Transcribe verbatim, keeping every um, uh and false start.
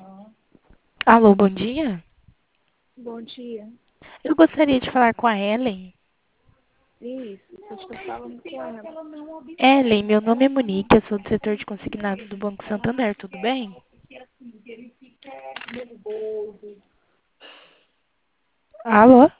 Alô, bom dia. Bom dia. Eu gostaria de falar com a Ellen. Isso, você está falando com ela. Ellen, meu nome é Monique, eu sou do setor de consignado do Banco Santander, tudo bem? Alô?